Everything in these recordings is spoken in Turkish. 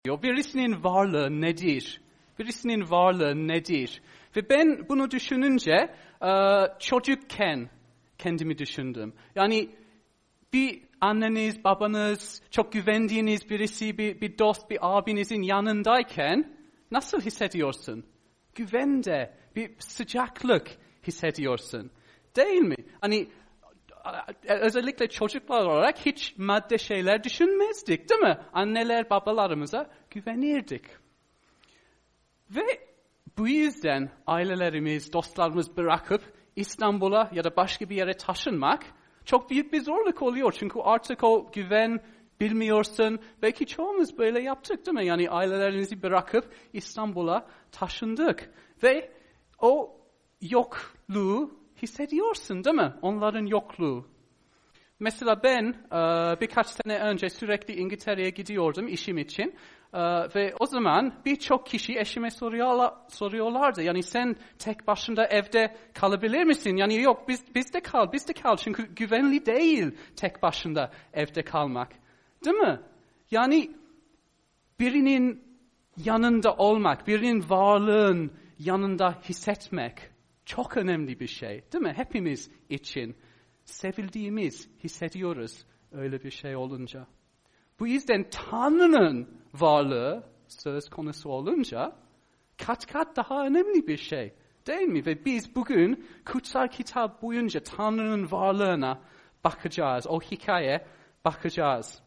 Birisinin varlığı nedir? Birisinin varlığı nedir? Ve ben bunu düşününce çocukken kendimi düşündüm. Yani bir anneniz, babanız, çok güvendiğiniz birisi, bir dost, bir abinizin yanındayken nasıl hissediyorsun? Güvende, bir sıcaklık hissediyorsun. Değil mi? Hani özellikle çocuklar olarak hiç madde şeyler düşünmezdik, değil mi? Anneler, babalarımıza güvenirdik. Ve bu yüzden ailelerimiz, dostlarımız bırakıp İstanbul'a ya da başka bir yere taşınmak çok büyük bir zorluk oluyor. Çünkü artık o güven bilmiyorsun. Belki çoğumuz böyle yaptık, değil mi? Yani ailelerimizi bırakıp İstanbul'a taşındık. Ve o yokluğu hissediyorsun, değil mi? Onların yokluğu. Mesela ben birkaç sene önce sürekli İngiltere'ye gidiyordum işim için. Ve o zaman birçok kişi eşime soruyorlardı. Yani sen tek başına evde kalabilir misin? Yani yok bizde kal. Çünkü güvenli değil tek başına evde kalmak. Değil mi? Yani birinin yanında olmak, birinin varlığın yanında hissetmek çok önemli bir şey. Değil mi? Hepimiz için sevildiğimiz hissediyoruz öyle bir şey olunca. Bu yüzden Tanrı'nın varlığı söz konusu olunca kat daha önemli bir şey. Değil mi? Ve biz bugün kutsal kitap boyunca Tanrı'nın varlığına bakacağız. O hikayeye bakacağız.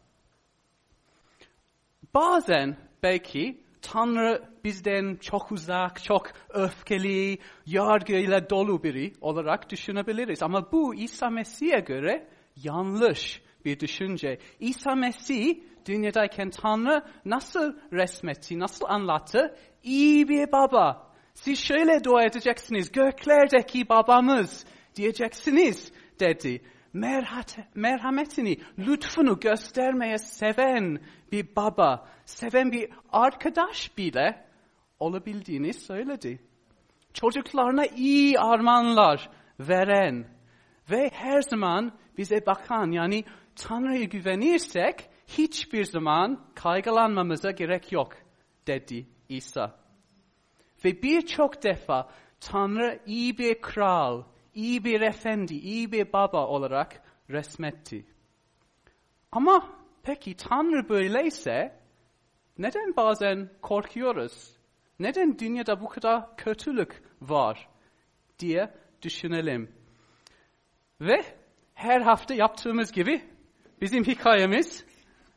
Bazen belki Tanrı bizden çok uzak, çok öfkeli, yargıyla dolu biri olarak düşünebiliriz. Ama bu İsa Mesih'e göre yanlış bir düşünce. İsa Mesih dünyadayken Tanrı nasıl resmetti, nasıl anlattı? İyi bir baba. Siz şöyle dua edeceksiniz, göklerdeki babamız diyeceksiniz dedi. Merhametini, lütfunu göstermeye seven bir baba, seven bir arkadaş bile olabildiğini söyledi. Çocuklarına iyi armağanlar veren ve her zaman bize bakan, yani Tanrı'ya güvenirsek hiçbir zaman kaygılanmamıza gerek yok dedi İsa. Ve birçok defa Tanrı iyi bir kral, iyi bir efendi, iyi bir baba olarak resmetti. Ama peki Tanrı böyleyse neden bazen korkuyoruz? Neden dünyada bu kadar kötülük var diye düşünelim. Ve her hafta yaptığımız gibi bizim hikayemiz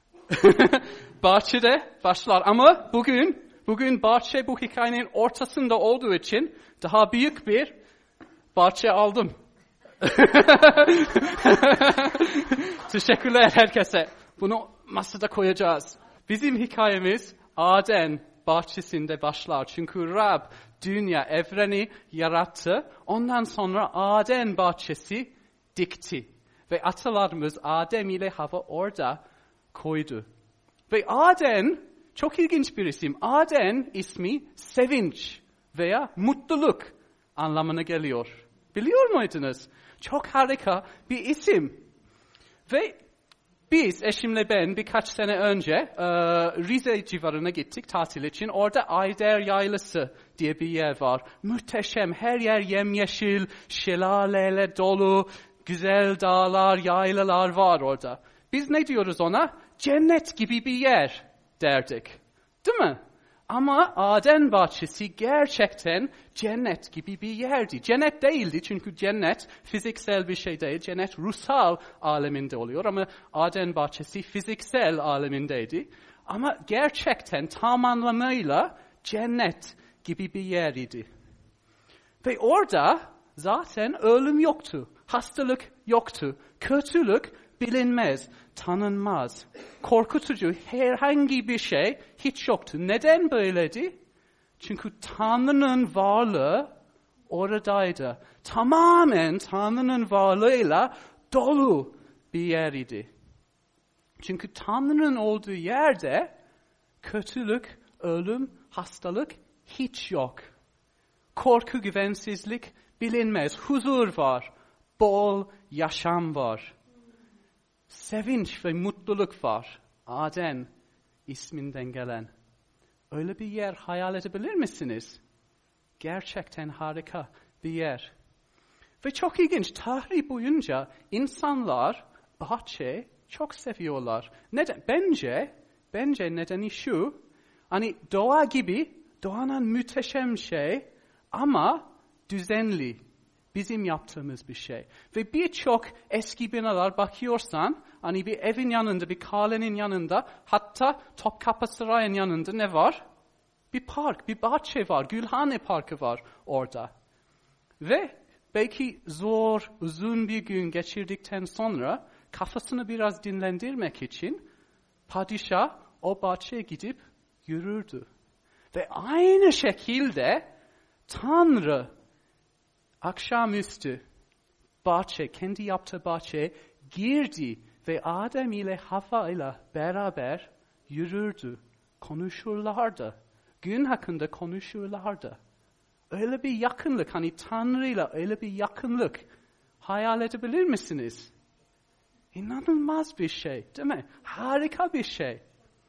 bahçede başlar. Ama bugün bahçe bu hikayenin ortasında olduğu için daha büyük bir bahçe aldım. Teşekkürler herkese. Bunu masada koyacağız. Bizim hikayemiz Aden bahçesinde başlar. Çünkü Rab dünya, evreni yarattı. Ondan sonra Aden bahçesi dikti. Ve atalarımız Adem ile Havva orada koydu. Ve Aden çok ilginç bir isim. Aden ismi sevinç veya mutluluk anlamına geliyor. Biliyor muydunuz? Çok harika bir isim. Ve biz eşimle ben birkaç sene önce Rize civarına gittik tatil için. Orada Ayder Yaylası diye bir yer var. Muhteşem, her yer yemyeşil, şelaleyle dolu, güzel dağlar, yaylalar var orada. Biz ne diyoruz ona? Cennet gibi bir yer derdik. Değil mi? Ama Aden bahçesi gerçekten cennet gibi bir yerdi. Cennet değildi çünkü cennet fiziksel bir şey değil. Cennet ruhsal aleminde oluyor ama Aden bahçesi fiziksel alemindeydi. Ama gerçekten tam anlamıyla cennet gibi bir yerdi. Ve orada zaten ölüm yoktu, hastalık yoktu, kötülük bilinmez, tanınmaz, korkutucu herhangi bir şey hiç yoktu. Neden böyleydi? Çünkü Tanrı'nın varlığı oradaydı. Tamamen Tanrı'nın varlığıyla dolu bir yeriydi. Çünkü Tanrı'nın olduğu yerde kötülük, ölüm, hastalık hiç yok. Korku, güvensizlik bilinmez. Huzur var, bol yaşam var. Sevinç ve mutluluk var. Aden isminden gelen. Öyle bir yer hayal edebilir misiniz? Gerçekten harika bir yer. Ve çok ilginç, tarih boyunca insanlar bahçe çok seviyorlar. Neden? Bence nedeni şu, hani doğa gibi, doğanın müteşem şey ama düzenli. Bizim yaptığımız bir şey. Ve birçok eski binalar bakıyorsan, hani bir evin yanında, bir kalenin yanında, hatta Topkapı Sarayı'nın yanında ne var? Bir park, bir bahçe var, Gülhane Parkı var orada. Ve belki zor, uzun bir gün geçirdikten sonra kafasını biraz dinlendirmek için padişah o bahçeye gidip yürürdü. Ve aynı şekilde Tanrı akşamüstü kendi yaptığı bahçeye girdi ve Adem ile Havva ile beraber yürürdü, konuşurlardı. Gün hakkında konuşurlardı. Öyle bir yakınlık, hani Tanrı'yla öyle bir yakınlık hayal edebilir misiniz? İnanılmaz bir şey, değil mi? Harika bir şey.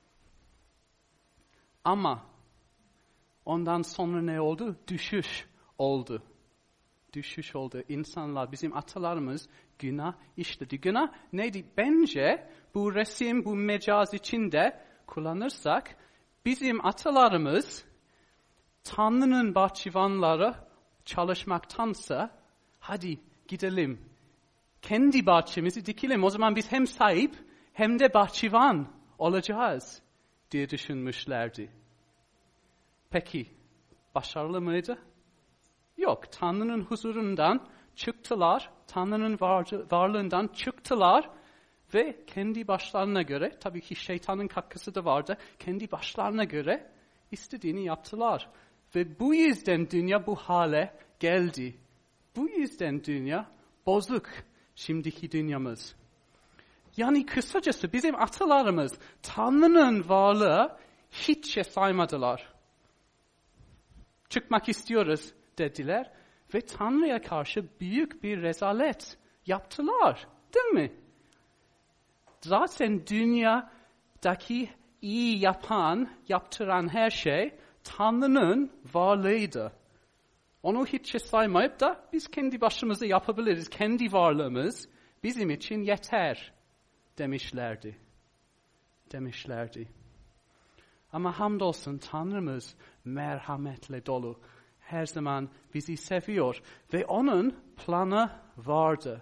Ama ondan sonra ne oldu? Düşüş oldu. Düşüş oldu. İnsanlar, bizim atalarımız günah işledi. Günah neydi? Bence bu resim, bu mecaz içinde kullanırsak, bizim atalarımız Tanrı'nın bahçıvanları çalışmaktansa, hadi gidelim, kendi bahçemizi dikelim. O zaman biz hem sahip hem de bahçıvan olacağız diye düşünmüşlerdi. Peki, başarılı mıydı? Yok, Tanrı'nın huzurundan çıktılar, Tanrı'nın varlığından çıktılar ve kendi başlarına göre, tabii ki şeytanın katkısı da vardı, kendi başlarına göre istediğini yaptılar. Ve bu yüzden dünya bu hale geldi. Bu yüzden dünya bozuk, şimdiki dünyamız. Yani kısacası bizim atalarımız Tanrı'nın varlığı hiçe saymadılar. Çıkmak istiyoruz dediler ve Tanrı'ya karşı büyük bir rezalet yaptılar, değil mi? Zaten dünyadaki iyi yaptıran her şey Tanrı'nın varlığıydı. Onu hiçe saymayıp da biz kendi başımıza yapabiliriz. Kendi varlığımız bizim için yeter demişlerdi. Ama hamdolsun Tanrımız merhametle dolu. Her zaman bizi seviyor ve onun planı vardı.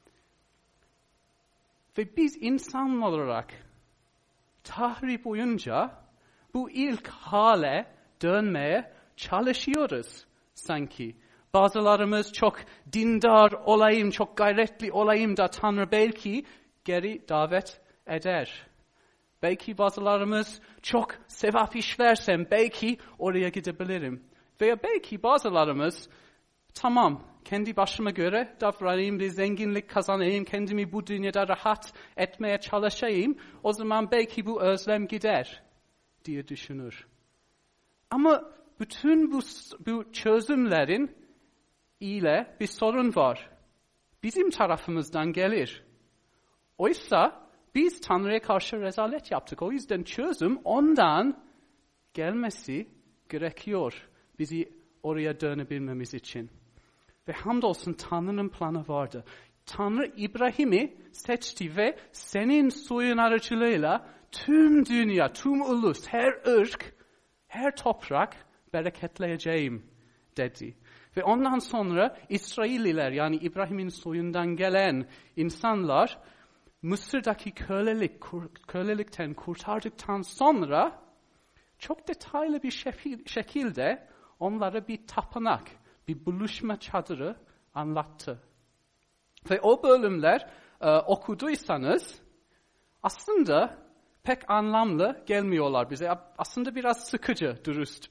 Ve biz insan olarak tarih boyunca bu ilk hale dönmeye çalışıyoruz sanki. Bazılarımız çok dindar olayım, çok gayretli olayım da Tanrı belki geri davet eder. Belki bazılarımız çok sevap işlersem belki oraya gidebilirim. Veya belki bazılarımız tamam kendi başıma göre davranayım, bir zenginlik kazanayım, kendimi bu dünyada rahat etmeye çalışayım. O zaman belki bu özlem gider diye düşünür. Ama bütün bu çözümlerin ile bir sorun var. Bizim tarafımızdan gelir. Oysa biz Tanrı'ya karşı rezalet yaptık. O yüzden çözüm ondan gelmesi gerekiyor. Bizi oraya dönebilmemiz için. Ve hamdolsun Tanrı'nın planı vardı. Tanrı İbrahim'i seçti ve senin soyun aracılığıyla tüm dünya, tüm ulus, her ırk, her toprak bereketleyeceğim dedi. Ve ondan sonra İsrailliler yani İbrahim'in soyundan gelen insanlar Mısır'daki kölelikten kurtardıktan sonra çok detaylı bir şekilde onlara bir tapınak, bir buluşma çadırı anlattı. Ve o bölümler okuduysanız aslında pek anlamlı gelmiyorlar bize. Aslında biraz sıkıcı, dürüst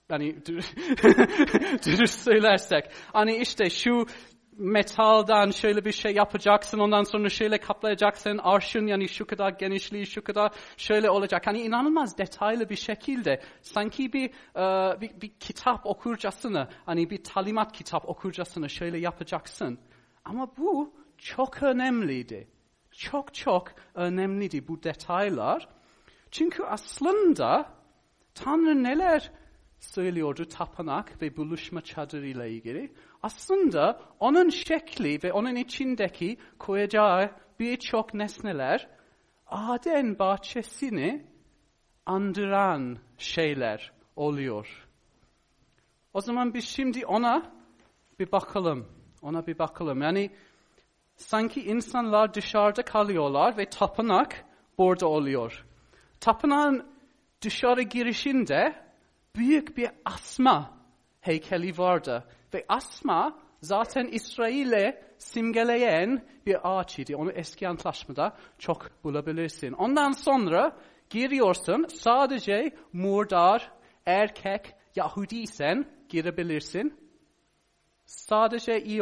söylersek. Hani işte şu metaldan şöyle bir şey yapacaksın, ondan sonra şöyle kaplayacaksın, arşın yani şu kadar genişliği, şu kadar şöyle olacak. Hani inanılmaz detaylı bir şekilde sanki bir kitap okurcasına, hani bir talimat kitap okurcasına şöyle yapacaksın. Ama bu çok önemliydi. Çok önemliydi bu detaylar. Çünkü aslında Tanrı neler söylüyordu tapınak ve buluşma çadırıyla ilgili? Aslında onun şekli ve onun içindeki koyacağı birçok nesneler Aden bahçesini andıran şeyler oluyor. O zaman biz şimdi ona bir bakalım. Yani sanki insanlar dışarıda kalıyorlar ve tapınak burada oluyor. Tapınağın dışarı girişinde büyük bir asma heykeli vardı. Ve asma zaten İsrail'e simgeleyen bir ağaç idi. Onu eski antlaşmada çok bulabilirsin. Ondan sonra giriyorsun, sadece murdar, erkek, Yahudiysen girebilirsin. Sadece iyi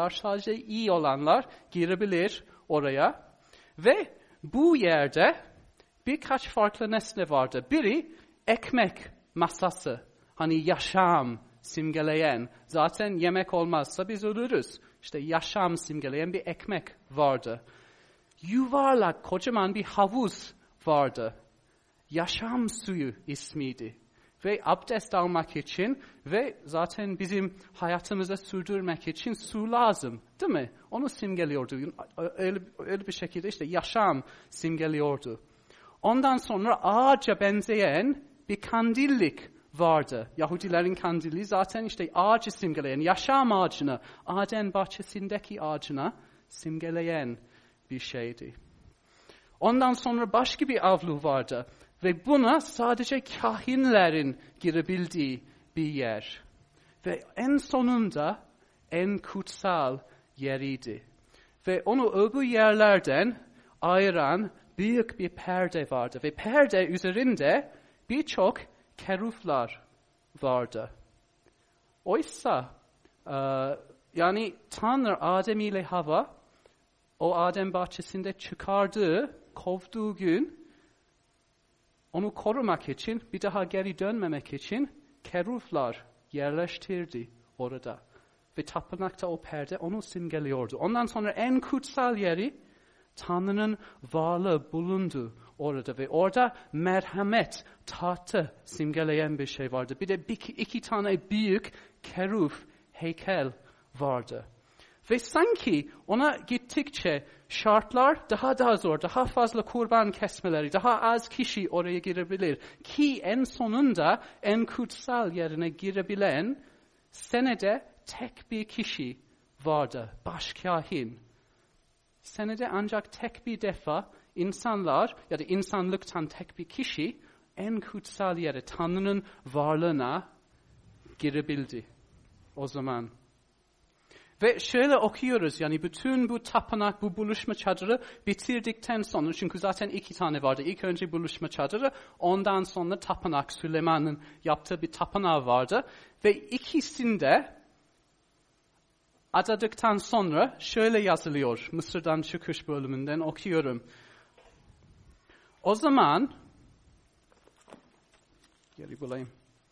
olanlar girebilir oraya. Ve bu yerde birkaç farklı nesne vardı. Biri ekmek masası. Hani yaşam simgeleyen. Zaten yemek olmazsa biz ölürüz. İşte yaşam simgeleyen bir ekmek vardı. Yuvarlak kocaman bir havuz vardı. Yaşam suyu ismiydi. Ve abdest almak için ve zaten bizim hayatımızı sürdürmek için su lazım, değil mi? Onu simgeliyordu. Öyle bir şekilde işte yaşam simgeliyordu. Ondan sonra ağaca benzeyen bir kandillik vardı. Yahudilerin kandili zaten işte ağacı simgeleyen, yaşam ağacını, Aden bahçesindeki ağacına simgeleyen bir şeydi. Ondan sonra başka bir avlu vardı. Ve buna sadece kahinlerin girebildiği bir yer. Ve en sonunda en kutsal yeriydi. Ve onu öbür yerlerden ayıran büyük bir perde vardı. Ve perde üzerinde birçok keruflar vardı. Oysa yani Tanrı Adem ile Hava o Adem bahçesinde kovduğu gün onu korumak için, bir daha geri dönmemek için keruflar yerleştirdi orada. Ve tapınakta o perde onu simgeliyordu. Ondan sonra en kutsal yeri Tanrı'nın varlığı bulundu orada. Ve orada merhamet, tahtı simgeleyen bir şey vardı. Bir de iki tane büyük keruf heykel vardı. Ve sanki ona gittikçe şartlar daha da zor, daha fazla kurban kesmeleri, daha az kişi oraya girebilir. Ki en sonunda en kutsal yerine girebilen senede tek bir kişi vardı, başkahin. Senede ancak tek bir defa insanlar ya da insanlıktan tek bir kişi en kutsal yere, Tanrı'nın varlığına girebildi o zaman. Ve şöyle okuyoruz, yani bütün bu tapınak, bu buluşma çadırı bitirdikten sonra, çünkü zaten 2 tane vardı. İlk önce buluşma çadırı, ondan sonra tapınak, Süleyman'ın yaptığı bir tapınağı vardı. Ve ikisinde adadıktan sonra şöyle yazılıyor, Mısır'dan çıkış bölümünden okuyorum. O zaman, geri bulayım.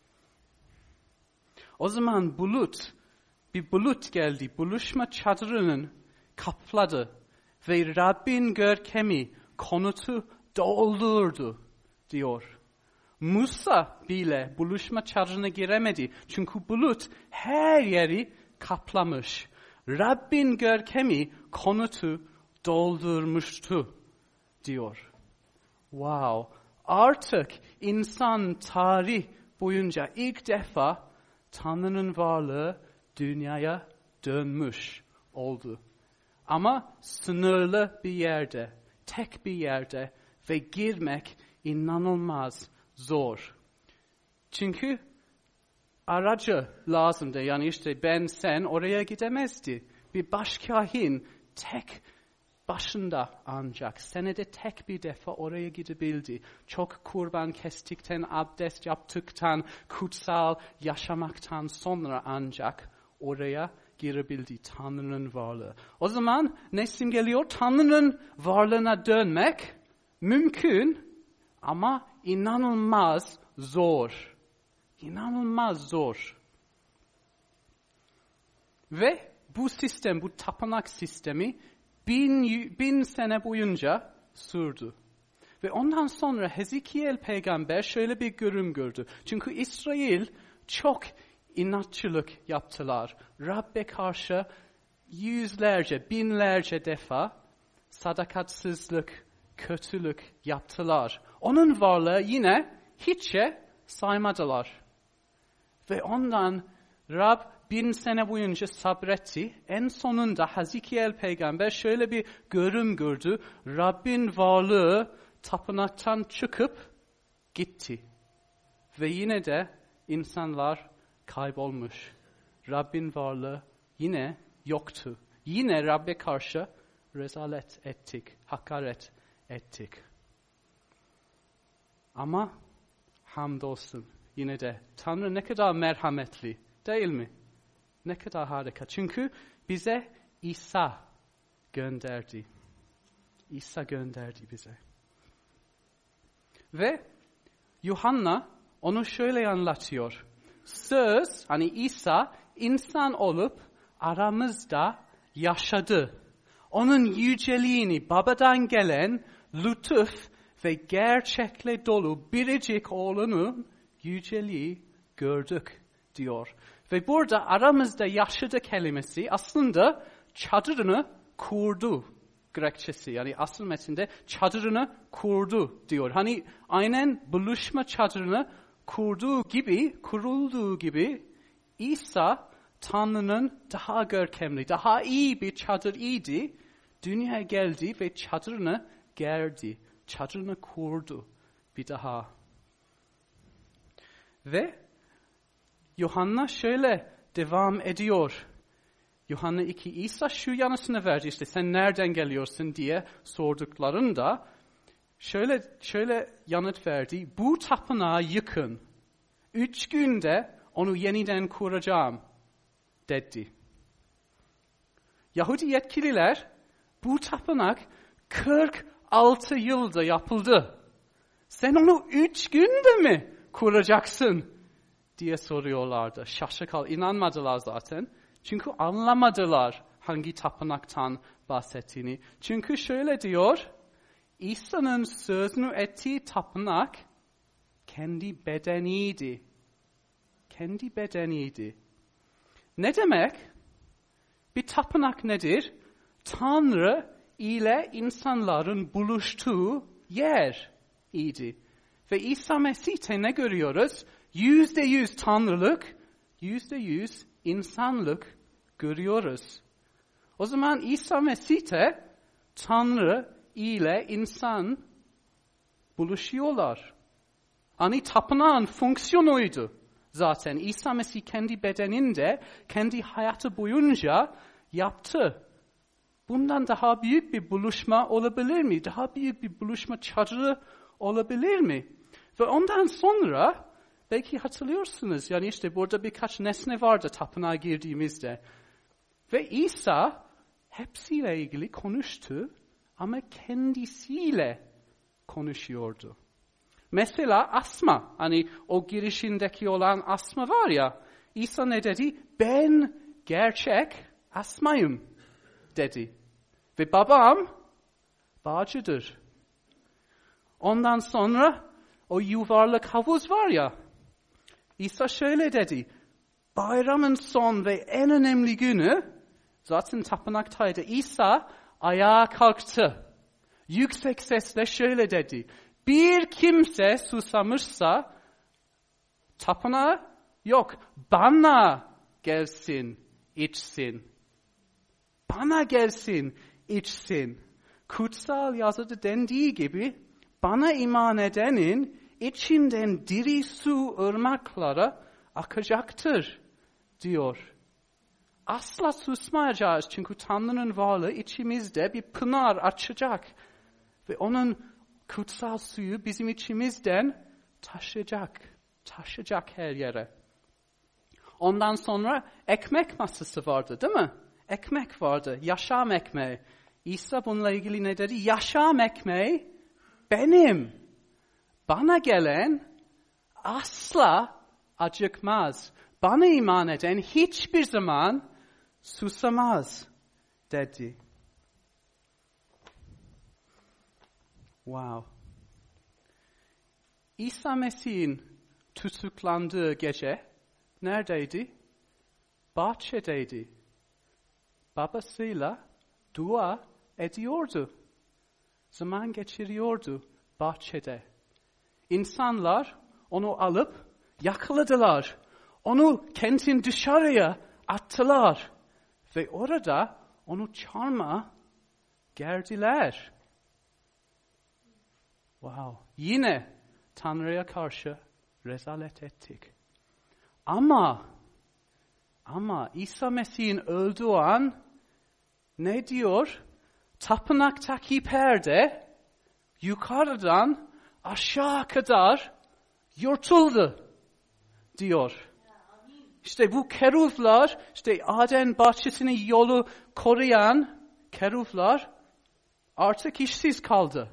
O zaman bir bulut geldi, buluşma çadırının kapladı ve Rabbin görkemi konutu doldurdu diyor. Musa bile buluşma çadırına giremedi çünkü bulut her yeri kaplamış. Rabbin görkemi konutu doldurmuştu diyor. Wow! Artık insan tarih boyunca ilk defa Tanrı'nın varlığı dünyaya dönmüş oldu. Ama sınırlı bir yerde, tek bir yerde ve girmek inanılmaz zor. Çünkü aracı lazımdı. Yani işte sen oraya gidemezdi. Bir başkahin tek başında ancak senede tek bir defa oraya gidebildi. Çok kurban kestikten, abdest yaptıktan, kutsal yaşamaktan sonra ancak oraya girebildi Tanrı'nın varlığı. O zaman ne simgeliyor? Tanrı'nın varlığına dönmek mümkün ama inanılmaz zor. İnanılmaz zor. Ve bu sistem, bu tapınak sistemi bin sene boyunca sürdü. Ve ondan sonra Hezekiel peygamber şöyle bir görüm gördü. Çünkü İsrail çok inatçılık yaptılar. Rabbe karşı yüzlerce, binlerce defa sadakatsizlik, kötülük yaptılar. Onun varlığı yine hiçe saymadılar. Ve ondan Rab 1000 sene boyunca sabretti. En sonunda Hezekiel peygamber şöyle bir görüm gördü. Rabbin varlığı tapınaktan çıkıp gitti. Ve yine de insanlar kaybolmuş. Rabbin varlığı yine yoktu. Yine Rabbe karşı rezalet ettik, hakaret ettik. Ama hamdolsun yine de Tanrı ne kadar merhametli, değil mi? Ne kadar harika. Çünkü bize İsa gönderdi. İsa gönderdi bize. Ve Yuhanna onu şöyle anlatıyor. Söz, hani İsa insan olup aramızda yaşadı. Onun yüceliğini, babadan gelen lütuf ve gerçekle dolu biricik oğlunun yüceliği gördük diyor. Ve burada aramızda yaşadı kelimesi aslında çadırını kurdu Grekçesi. Yani asıl metinde çadırını kurdu diyor. Hani aynen buluşma çadırını kurulduğu gibi İsa Tanrı'nın daha görkemli, daha iyi bir çadır idi. Dünyaya geldi ve çadırını gerdi. Çadırını kurdu bir daha. Ve Yuhanna şöyle devam ediyor. Yuhanna 2, İsa şu yanısını verdi işte sen nereden geliyorsun diye sorduklarında şöyle yanıt verdi. Bu tapınağı yıkın. 3 günde onu yeniden kuracağım dedi. Yahudi yetkililer bu tapınak 46 yılda yapıldı. Sen onu 3 günde mi kuracaksın diye soruyorlardı. Şaşırtıcı, inanmadılar zaten. Çünkü anlamadılar hangi tapınaktan bahsettiğini. Çünkü şöyle diyor, İsa'nın sözünü ettiği tapınak kendi bedeniydi. Kendi bedeniydi. Ne demek? Bir tapınak nedir? Tanrı ile insanların buluştuğu yer idi. Ve İsa Mesih'te ne görüyoruz? %100 Tanrılık, %100 insanlık görüyoruz. O zaman İsa Mesih'te Tanrı ile insan buluşuyorlar. Hani tapınağın fonksiyonuydu zaten. İsa Mesih kendi bedeninde, kendi hayatı boyunca yaptı. Bundan daha büyük bir buluşma olabilir mi? Daha büyük bir buluşma çadırı olabilir mi? Ve ondan sonra belki hatırlıyorsunuz. Yani işte burada birkaç nesne vardı tapınağa girdiğimizde. Ve İsa hepsiyle ilgili konuştu ama kendisiyle konuşuyordu. Mesela asma, hani o girişindeki olan asma var ya, İsa ne dedi? Ben gerçek asmayım dedi. Ve babam bağcıdır. Ondan sonra o yuvarlak havuz var ya, İsa şöyle dedi, bayramın son ve en önemli günü, zaten tapınaktaydı, İsa ayağa kalktı. Yüksek sesle şöyle dedi, bir kimse susamışsa, tapınağa yok, bana gelsin, içsin. Bana gelsin, içsin. Kutsal yazıda dendiği gibi, bana iman edenin içinden diri su ırmakları akacaktır, diyor. Asla susmayacağız çünkü Tanrı'nın varlığı içimizde bir pınar açacak. Ve onun kutsal suyu bizim içimizden taşıyacak her yere. Ondan sonra ekmek masası vardı değil mi? Ekmek vardı, yaşam ekmeği. İsa bununla ilgili ne dedi? Yaşam ekmeği benim. Bana gelen asla acıkmaz. Bana iman eden hiçbir zaman susamaz dedi. Wow. İsa Mesih'in tutuklandığı gece neredeydi? Bahçedeydi. Babasıyla dua ediyordu. Zaman geçiriyordu bahçede. İnsanlar onu alıp yakaladılar. Onu kentin dışarıya attılar. Ve orada onu çarmıha gerdiler. Wow. Yine Tanrı'ya karşı rezalet ettik. Ama İsa Mesih'in öldüğü an ne diyor? Tapınaktaki perde yukarıdan aşağı kadar yırtıldı diyor. İşte bu keruvlar, işte Aden bahçesini yolu koruyan keruvlar artık işsiz kaldı.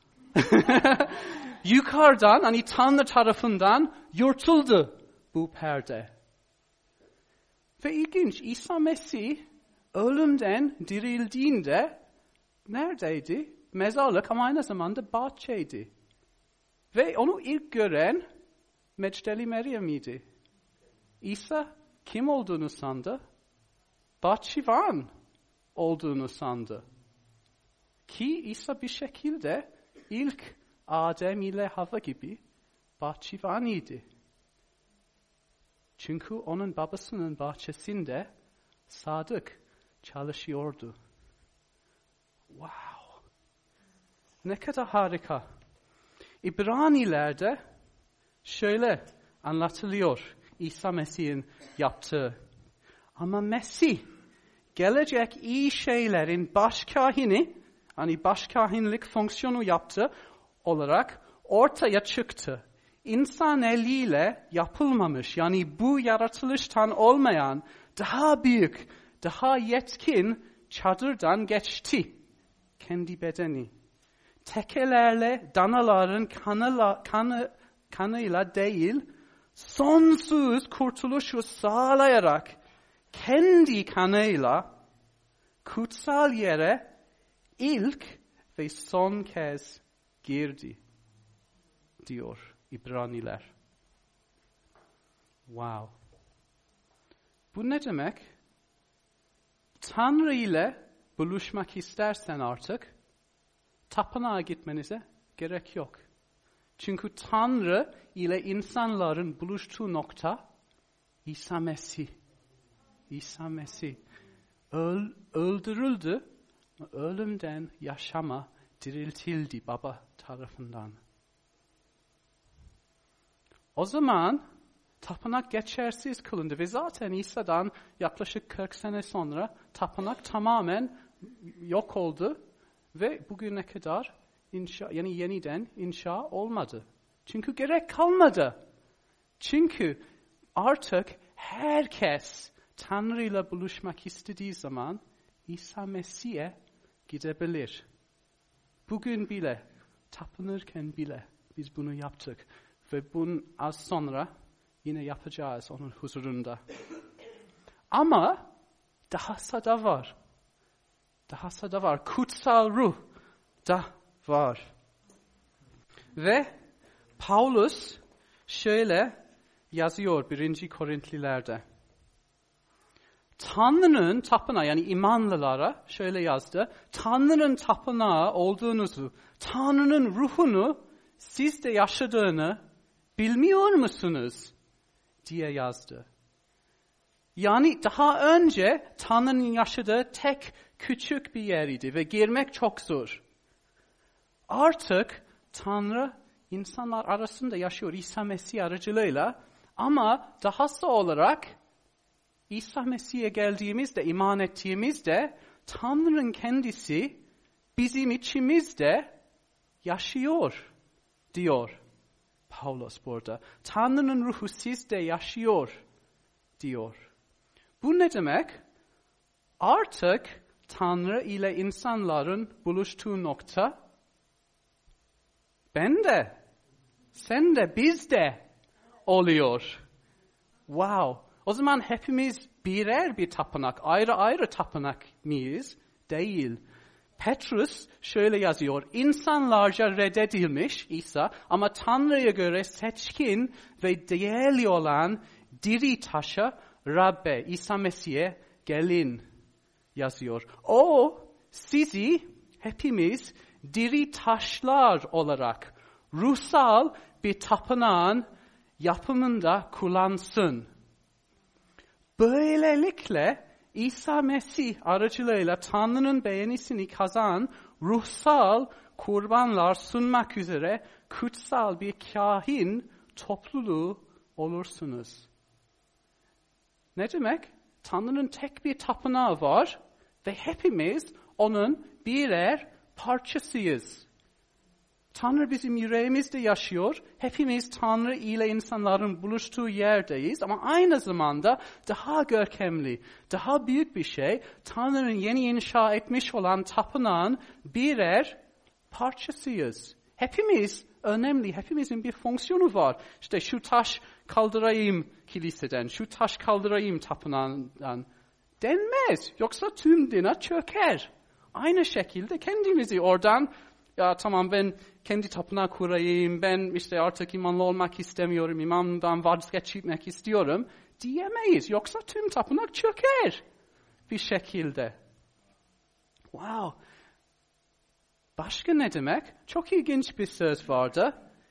Yukarıdan, hani Tanrı tarafından yırtıldı bu perde. Ve ilginç, İsa Mesih ölümden dirildiğinde neredeydi? Mezarlık ama aynı zamanda bahçeydi. Ve onu ilk gören Mecdeli Meryem'iydi. İsa kim olduğunu sandı? Bahçıvan olduğunu sandı. Ki İsa bir şekilde ilk Adem ile Havva gibi bahçıvanıydı. Çünkü onun babasının bahçesinde sadık çalışıyordu. Wow! Ne kadar harika. İbranilerde şöyle anlatılıyor İsa Mesih'in yaptığı. Ama Mesih gelecek iyi şeylerin başkahini, hani başkahinlik fonksiyonu yaptı olarak ortaya çıktı. İnsan eliyle yapılmamış, yani bu yaratılıştan olmayan daha büyük, daha yetkin çadırdan geçti kendi bedeni. Tekelerle danaların kanıyla değil, sonsuz kurtuluşu sağlayarak kendi kanıyla kutsal yere ilk ve son kez girdi diyor İbraniler. Wow. Bu ne demek? Tanrı ile buluşmak istersen artık tapınağa gitmenize gerek yok. Çünkü Tanrı ile insanların buluştuğu nokta İsa Mesih. İsa Mesih öldürüldü, ölümden yaşama diriltildi Baba tarafından. O zaman tapınak geçersiz kılındı ve zaten İsa'dan yaklaşık 40 sene sonra tapınak tamamen yok oldu ve bugüne kadar yeniden inşa olmadı. Çünkü gerek kalmadı. Çünkü artık herkes Tanrı ile buluşmak istediği zaman İsa Mesih'e gidebilir. Bugün bile, tapınırken bile biz bunu yaptık. Ve bunu az sonra yine yapacağız onun huzurunda. Ama dahası da var. Dahası da var. Kutsal ruh da var. Ve Paulus şöyle yazıyor 1. Korintlilerde. Tanrı'nın tapınağı, yani imanlılara şöyle yazdı. Tanrı'nın tapınağı olduğunuzu, Tanrı'nın ruhunu sizde yaşadığını bilmiyor musunuz? Diye yazdı. Yani daha önce Tanrı'nın yaşadığı tek küçük bir yeriydi ve girmek çok zor. Artık Tanrı insanlar arasında yaşıyor İsa Mesih aracılığıyla, ama dahası olarak İsa Mesih'e geldiğimizde, iman ettiğimizde Tanrı'nın kendisi bizim içimizde yaşıyor diyor Paulus burada. Tanrı'nın ruhu sizde yaşıyor diyor. Bu ne demek? Artık Tanrı ile insanların buluştuğu nokta bende, sen de, bizde oluyor. Wow! O zaman hepimiz birer bir tapınak, ayrı ayrı tapınak mıyız? Değil. Petrus şöyle yazıyor. İnsanlarca reddedilmiş İsa ama Tanrı'ya göre seçkin ve değerli olan diri taşa Rabbe, İsa Mesih'e gelin yazıyor. O sizi hepimiz diri taşlar olarak ruhsal bir tapınağın yapımında kullansın. Böylelikle İsa Mesih aracılığıyla Tanrı'nın beğenisini kazan ruhsal kurbanlar sunmak üzere kutsal bir kahin topluluğu olursunuz. Ne demek? Tanrı'nın tek bir tapınağı var ve hepimiz onun birer parçasıyız. Tanrı bizim yüreğimizde yaşıyor. Hepimiz Tanrı ile insanların buluştuğu yerdeyiz. Ama aynı zamanda daha görkemli, daha büyük bir şey, Tanrı'nın yeni inşa etmiş olan tapınağın birer parçasıyız. Hepimiz önemli, hepimizin bir fonksiyonu var. İşte şu taş kaldırayım kiliseden, şu taş kaldırayım tapınağından denmez. Yoksa tüm dina çöker. Aynı şekilde kendimizi oradan, ya tamam ben kendi tapınağı kurayım, ben işte artık imanlı olmak istemiyorum, imamdan vazgeçmek istiyorum diyemeyiz. Yoksa tüm tapınak çöker bir şekilde. Wow. Başka ne demek? Çok ilginç bir söz vardı.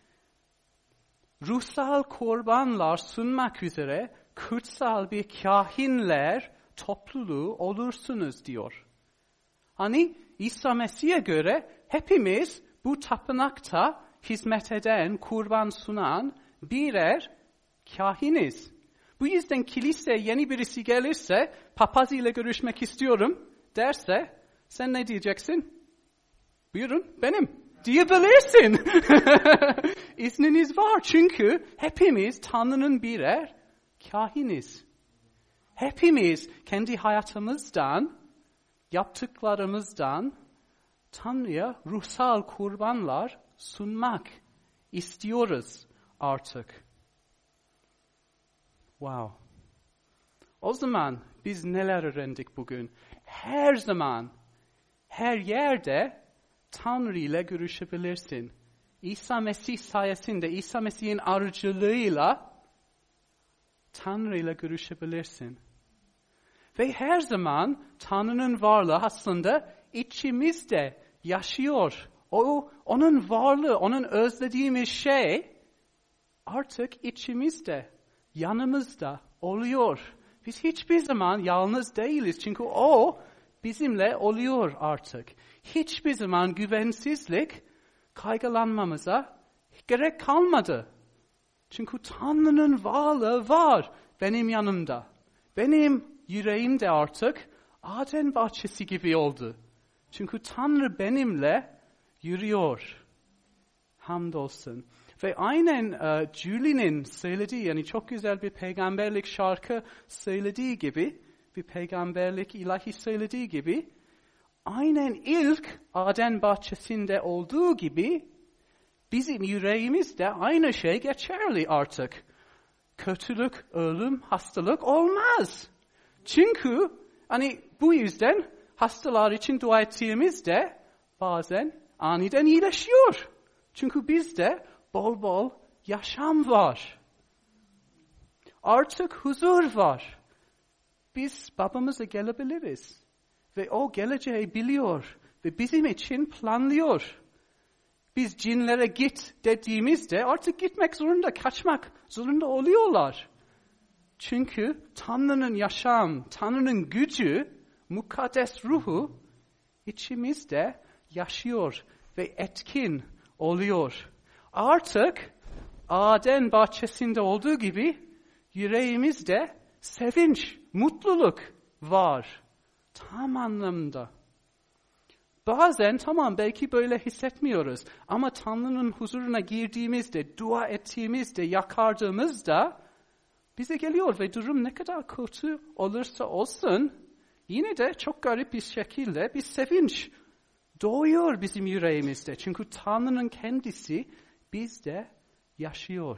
Ruhsal kurbanlar sunmak üzere kutsal bir kahinler topluluğu olursunuz diyor. Hani İsa Mesih'e göre hepimiz bu tapınakta hizmet eden, kurban sunan birer kahiniz. Bu yüzden kiliseye yeni birisi gelirse, papaz ile görüşmek istiyorum derse, sen ne diyeceksin? Buyurun, benim diyebilirsin. İzniniz var çünkü hepimiz Tanrı'nın birer kahiniz. Hepimiz kendi hayatımızdan, yaptıklarımızdan Tanrı'ya ruhsal kurbanlar sunmak istiyoruz artık. Wow. O zaman biz neler öğrendik bugün? Her zaman, her yerde Tanrı ile görüşebilirsin. İsa Mesih sayesinde, İsa Mesih'in aracılığıyla Tanrı ile görüşebilirsin. Ve her zaman Tanrı'nın varlığı aslında içimizde yaşıyor. Onun varlığı, onun özlediğimiz şey artık içimizde, yanımızda oluyor. Biz hiçbir zaman yalnız değiliz çünkü o bizimle oluyor artık. Hiçbir zaman güvensizlik, kaygılanmamıza gerek kalmadı. Çünkü Tanrı'nın varlığı var benim yanımda. Benim yüreğimde artık Aden bahçesi gibi oldu. Çünkü Tanrı benimle yürüyor. Hamdolsun. Ve aynen Julie'nin söylediği, yani çok güzel bir peygamberlik şarkı söylediği gibi, bir peygamberlik ilahi söylediği gibi, aynen ilk Aden bahçesinde olduğu gibi, bizim yüreğimizde aynı şey geçerli artık. Kötülük, ölüm, hastalık olmaz. Çünkü hani bu yüzden hastalar için dua ettiğimizde bazen aniden iyileşiyor. Çünkü bizde bol bol yaşam var. Artık huzur var. Biz babamıza gelebiliriz. Ve o geleceği biliyor. Ve bizim için planlıyor. Biz cinlere git dediğimizde artık gitmek zorunda, kaçmak zorunda oluyorlar. Çünkü Tanrı'nın yaşam, Tanrı'nın gücü, mukaddes ruhu içimizde yaşıyor ve etkin oluyor. Artık Aden bahçesinde olduğu gibi yüreğimizde sevinç, mutluluk var. Tam anlamda. Bazen tamam belki böyle hissetmiyoruz ama Tanrı'nın huzuruna girdiğimizde, dua ettiğimizde, yakardığımızda bize geliyor ve durum ne kadar kötü olursa olsun yine de çok garip bir şekilde bir sevinç doğuyor bizim yüreğimizde. Çünkü Tanrı'nın kendisi bizde yaşıyor.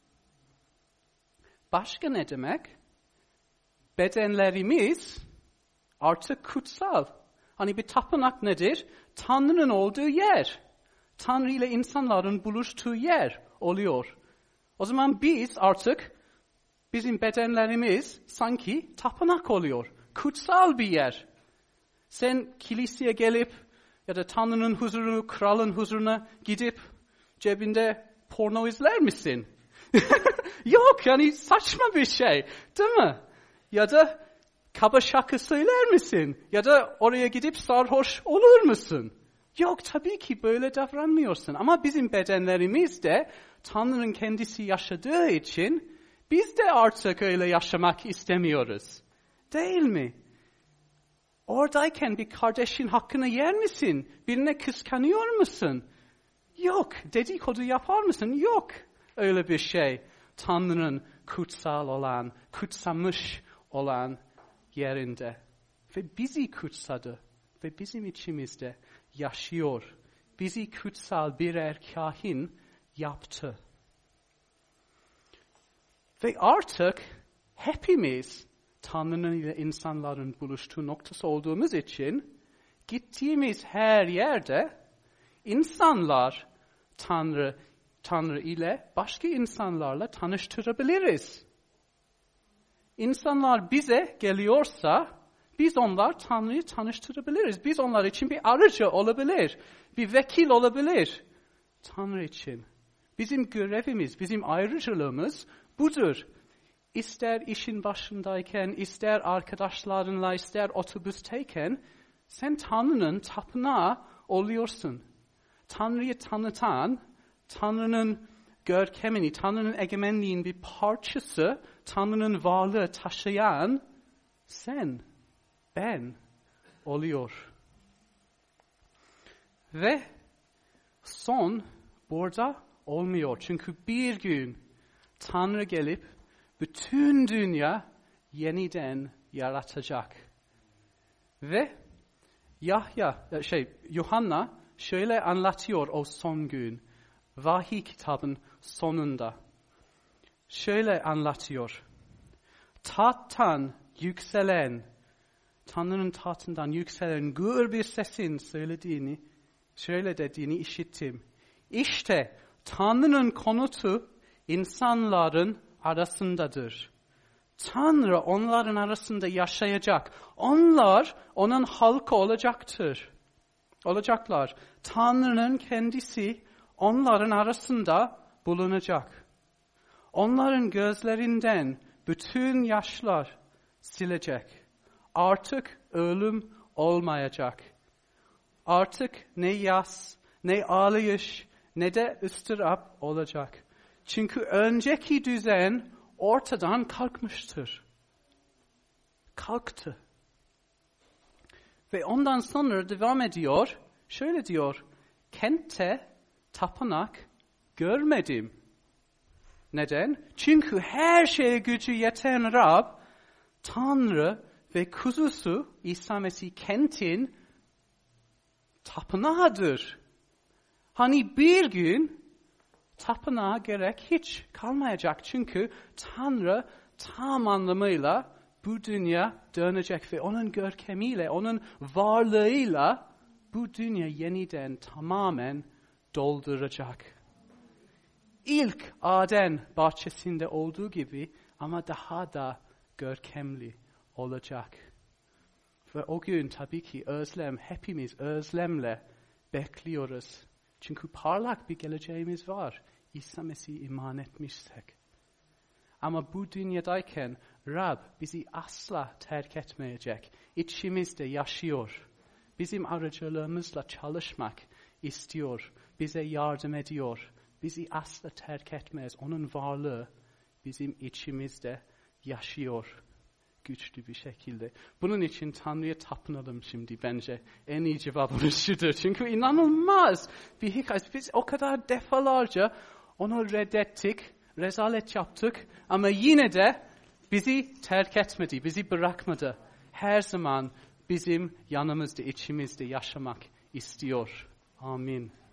Başka ne demek? Bedenlerimiz artık kutsal. Hani bir tapınak nedir? Tanrı'nın olduğu yer. Tanrı ile insanların buluştuğu yer oluyor. O zaman biz artık, bizim bedenlerimiz sanki tapınak oluyor. Kutsal bir yer. Sen kiliseye gelip ya da Tanrı'nın huzuruna, kralın huzuruna gidip cebinde porno izler misin? Yok, yani saçma bir şey, değil mi? Ya da kaba şaka söyler misin? Ya da oraya gidip sarhoş olur musun? Yok, tabii ki böyle davranmıyorsun. Ama bizim bedenlerimiz de Tanrı'nın kendisi yaşadığı için biz de artık öyle yaşamak istemiyoruz. Değil mi? Oradayken bir kardeşin hakkını yer misin? Birine kıskanıyor musun? Yok. Dedikodu yapar mısın? Yok. Öyle bir şey. Tanrı'nın kutsal olan, kutsamış olan yerinde. Ve bizi kutsadı. Ve bizim içimizde yaşıyor. Bizi kutsal birer kahin yaptı. Ve artık hepimiz Tanrı'nın ile insanların buluştuğu noktası olduğumuz için gittiğimiz her yerde insanlar Tanrı ile başka insanlarla tanıştırabiliriz. İnsanlar bize geliyorsa biz onlar Tanrı'yı tanıştırabiliriz. Biz onlar için bir aracı olabilir, bir vekil olabilir Tanrı için. Bizim görevimiz, bizim ayrıcalığımız budur. İster işin başındayken, ister arkadaşlarınla, ister otobüsteyken sen Tanrı'nın tapınağı oluyorsun. Tanrı'yı tanıtan, Tanrı'nın görkemini, Tanrı'nın egemenliğin bir parçası, Tanrı'nın varlığı taşıyan sen, ben oluyor. Ve son burada olmuyor. Çünkü bir gün Tanrı gelip bütün dünya yeniden yaratacak. Ve Yuhanna şöyle anlatıyor o son gün. Vahiy kitabın sonunda. Şöyle anlatıyor. Tahttan yükselen, Tanrı'nın tahtından yükselen gür bir sesin şöyle dediğini işittim. İşte Tanrı'nın konutu insanların arasındadır. Tanrı onların arasında yaşayacak. Onlar onun halkı olacaklar. Tanrı'nın kendisi onların arasında bulunacak. Onların gözlerinden bütün yaşlar silecek. Artık ölüm olmayacak. Artık ne yas, ne ağlayış, ne de ıstırap olacak. Çünkü önceki düzen ortadan kalkmıştır. Kalktı. Ve ondan sonra devam ediyor. Şöyle diyor. Kentte tapınak görmedim. Neden? Çünkü her şeye gücü yeten Rab, Tanrı ve kuzusu İsa Mesih kentin tapınağıdır. Hani bir gün tapınağa gerek hiç kalmayacak. Çünkü Tanrı tam anlamıyla bu dünya dönecek ve onun görkemiyle, onun varlığıyla bu dünya yeniden tamamen dolduracak. İlk Aden bahçesinde olduğu gibi ama daha da görkemli olacak. Ve o gün tabii ki hepimiz özlemle bekliyoruz. Çünkü parlak bir geleceğimiz var. İsa Mesih'e iman etmişsek. Ama bu dünyadayken Rab bizi asla terk etmeyecek. İçimizde yaşıyor. Bizim aracılığımızla çalışmak istiyor. Bize yardım ediyor. Bizi asla terk etmez. Onun varlığı bizim içimizde yaşıyor. Güçlü bir şekilde. Bunun için Tanrı'ya tapınalım şimdi bence. En iyi cevabımız şudur. Çünkü inanılmaz bir hikaye. Biz o kadar defalarca onu reddettik, rezalet yaptık ama yine de bizi terk etmedi, bizi bırakmadı. Her zaman bizim yanımızda, içimizde yaşamak istiyor. Amin.